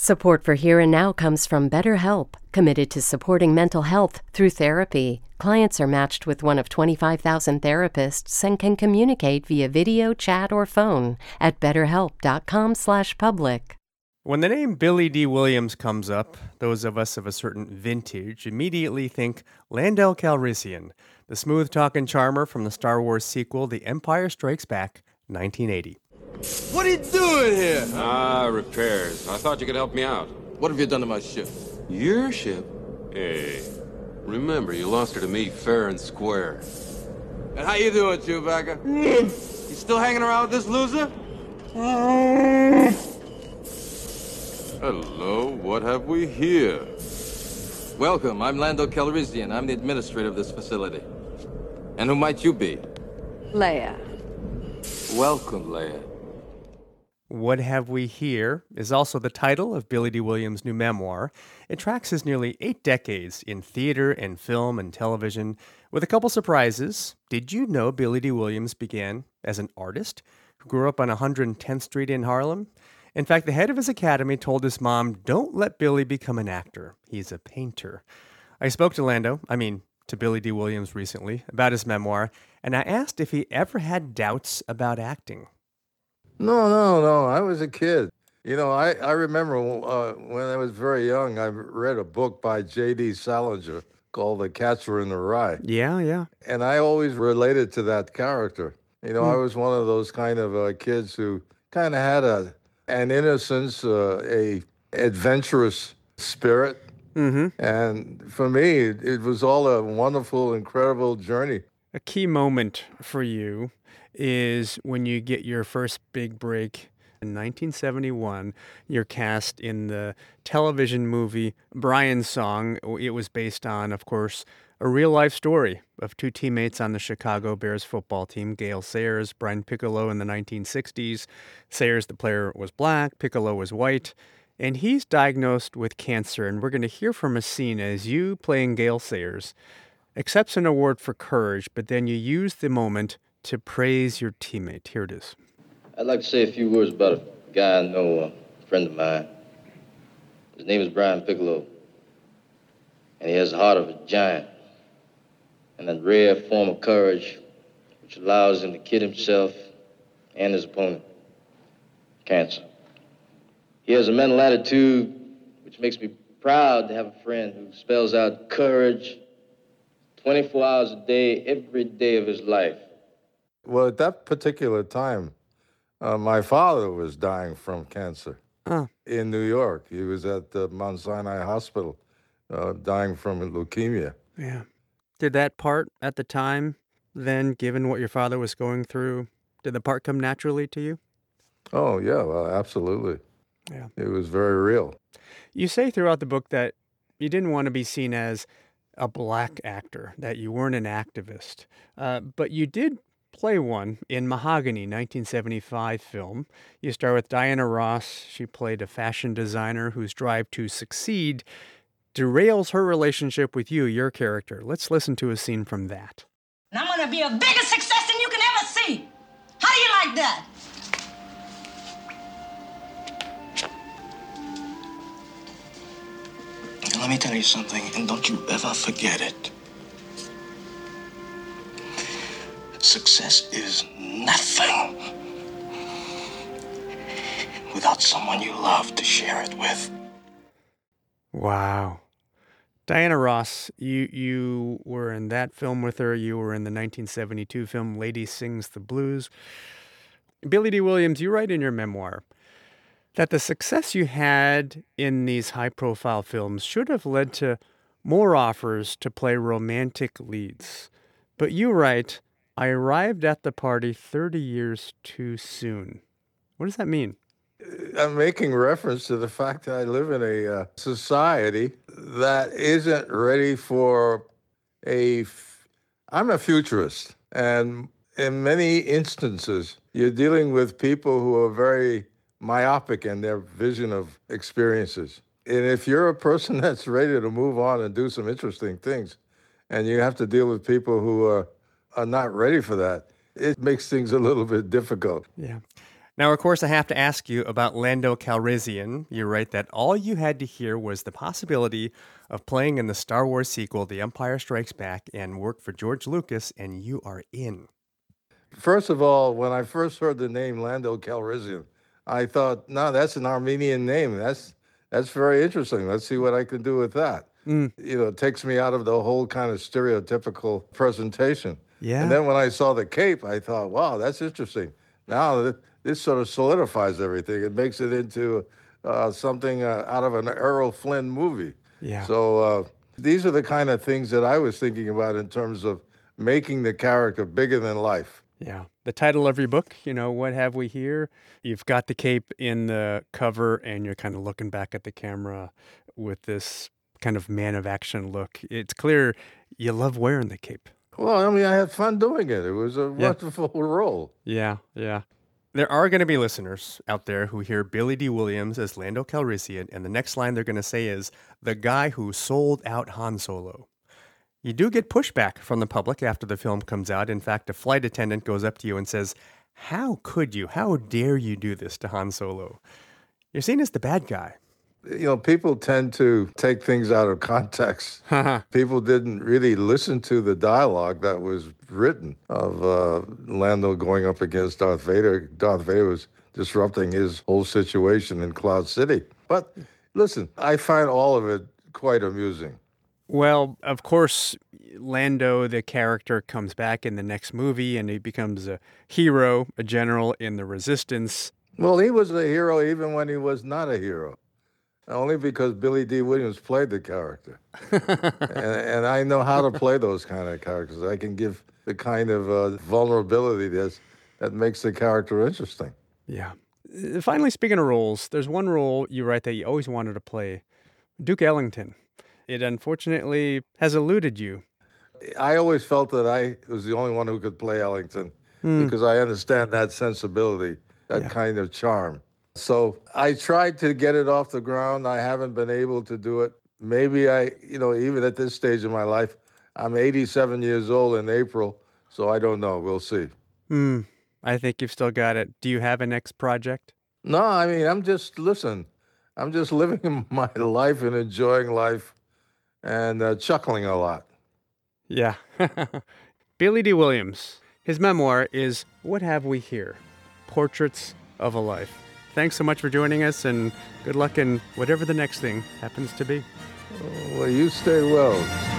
Support for Here and Now comes from BetterHelp, committed to supporting mental health through therapy. Clients are matched with one of 25,000 therapists and can communicate via video, chat, or phone at betterhelp.com/public. When the name Billy Dee Williams comes up, those of us of a certain vintage immediately think Lando Calrissian, the smooth-talking charmer from the Star Wars sequel, The Empire Strikes Back, 1980. What are you doing here? Repairs. I thought you could help me out. What have you done to my ship? Your ship? Hey, remember, you lost her to me fair and square. And how you doing, Chewbacca? You still hanging around with this loser? Hello, what have we here? Welcome, I'm Lando Calrissian. I'm the administrator of this facility. And who might you be? Leia. Welcome, Leia. What Have We Here is also the title of Billy Dee Williams' new memoir. It tracks his nearly 8 decades in theater and film and television with a couple surprises. Did you know Billy Dee Williams began as an artist who grew up on 110th Street in Harlem? In fact, the head of his academy told his mom, "Don't let Billy become an actor. He's a painter." I spoke to Billy Dee Williams recently about his memoir, and I asked if he ever had doubts about acting. No. I was a kid. I remember when I was very young, I read a book by J.D. Salinger called The Catcher in the Rye. Yeah. And I always related to that character. I was one of those kind of kids who kind of had an innocence, a adventurous spirit. Mm-hmm. And for me, it was all a wonderful, incredible journey. A key moment for you is when you get your first big break in 1971. You're cast in the television movie Brian's Song. It was based on, of course, a real-life story of 2 teammates on the Chicago Bears football team, Gale Sayers, Brian Piccolo in the 1960s. Sayers, the player, was black, Piccolo was white, and he's diagnosed with cancer. And we're going to hear from a scene as you, playing Gale Sayers, accepts an award for courage, but then you use the moment to praise your teammate. Here it is. I'd like to say a few words about a guy I know, a friend of mine. His name is Brian Piccolo, and he has the heart of a giant and that rare form of courage which allows him to kid himself and his opponent, cancer. He has a mental attitude which makes me proud to have a friend who spells out courage 24 hours a day, every day of his life. Well, at that particular time, my father was dying from cancer in New York. He was at the Mount Sinai Hospital dying from leukemia. Yeah. Did that part at the time, then, given what your father was going through, did the part come naturally to you? Oh, yeah, well, absolutely. Yeah. It was very real. You say throughout the book that you didn't want to be seen as a black actor, that you weren't an activist, but you did play one in Mahogany, 1975 film. You star with Diana Ross. She played a fashion designer whose drive to succeed derails her relationship with you, your character. Let's listen to a scene from that. And I'm going to be a bigger success than you can ever see. How do you like that? Let me tell you something, and don't you ever forget it. Success is nothing without someone you love to share it with. Wow. Diana Ross, you were in that film with her. You were in the 1972 film Lady Sings the Blues. Billy Dee Williams, you write in your memoir that the success you had in these high-profile films should have led to more offers to play romantic leads. But you write, "I arrived at the party 30 years too soon." What does that mean? I'm making reference to the fact that I live in a society that isn't ready for I'm a futurist, and in many instances, you're dealing with people who are very myopic in their vision of experiences. And if you're a person that's ready to move on and do some interesting things, and you have to deal with people who are not ready for that, it makes things a little bit difficult. Yeah. Now, of course, I have to ask you about Lando Calrissian. You write that all you had to hear was the possibility of playing in the Star Wars sequel, The Empire Strikes Back, and work for George Lucas, and you are in. First of all, when I first heard the name Lando Calrissian, I thought, no, that's an Armenian name. That's very interesting. Let's see what I can do with that. It takes me out of the whole kind of stereotypical presentation. Yeah. And then when I saw the cape, I thought, wow, that's interesting. Now this sort of solidifies everything. It makes it into something out of an Errol Flynn movie. Yeah. So these are the kind of things that I was thinking about in terms of making the character bigger than life. Yeah. The title of your book, What Have We Here? You've got the cape in the cover and you're kind of looking back at the camera with this kind of man of action look. It's clear you love wearing the cape. Well, I mean, I had fun doing it. It was a wonderful role. Yeah, yeah. There are going to be listeners out there who hear Billy D. Williams as Lando Calrissian, and the next line they're going to say is, the guy who sold out Han Solo. You do get pushback from the public after the film comes out. In fact, a flight attendant goes up to you and says, how could you? How dare you do this to Han Solo? You're seen as the bad guy. People tend to take things out of context. People didn't really listen to the dialogue that was written of Lando going up against Darth Vader. Darth Vader was disrupting his whole situation in Cloud City. But listen, I find all of it quite amusing. Well, of course, Lando, the character, comes back in the next movie and he becomes a hero, a general in the Resistance. Well, he was a hero even when he was not a hero. Only because Billy D. Williams played the character. and I know how to play those kind of characters. I can give the kind of vulnerability that makes the character interesting. Yeah. Finally, speaking of roles, there's one role you write that you always wanted to play, Duke Ellington. It unfortunately has eluded you. I always felt that I was the only one who could play Ellington because I understand that sensibility, that kind of charm. So I tried to get it off the ground. I haven't been able to do it. Maybe even at this stage of my life, I'm 87 years old in April, so I don't know. We'll see. I think you've still got it. Do you have a next project? No, I mean, I'm just living my life and enjoying life and chuckling a lot. Yeah. Billy D. Williams. His memoir is What Have We Here? Portraits of a Life. Thanks so much for joining us, and good luck in whatever the next thing happens to be. Well, you stay well.